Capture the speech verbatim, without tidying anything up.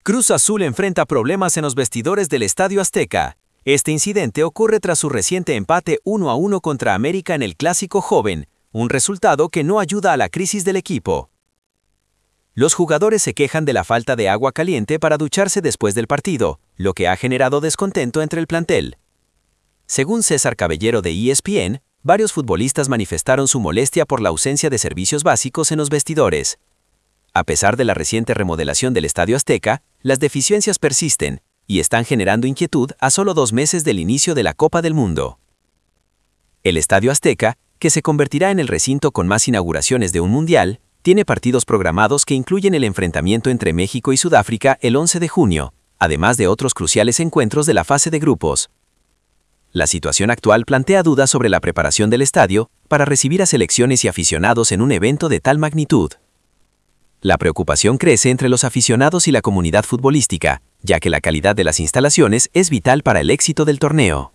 Cruz Azul enfrenta problemas en los vestidores del Estadio Azteca. Este incidente ocurre tras su reciente empate uno a uno contra América en el Clásico Joven, un resultado que no ayuda a la crisis del equipo. Los jugadores se quejan de la falta de agua caliente para ducharse después del partido, lo que ha generado descontento entre el plantel. Según César Cabellero de E S P N, varios futbolistas manifestaron su molestia por la ausencia de servicios básicos en los vestidores. A pesar de la reciente remodelación del Estadio Azteca, las deficiencias persisten y están generando inquietud a solo dos meses del inicio de la Copa del Mundo. El Estadio Azteca, que se convertirá en el recinto con más inauguraciones de un mundial, tiene partidos programados que incluyen el enfrentamiento entre México y Sudáfrica el once de junio, además de otros cruciales encuentros de la fase de grupos. La situación actual plantea dudas sobre la preparación del estadio para recibir a selecciones y aficionados en un evento de tal magnitud. La preocupación crece entre los aficionados y la comunidad futbolística, ya que la calidad de las instalaciones es vital para el éxito del torneo.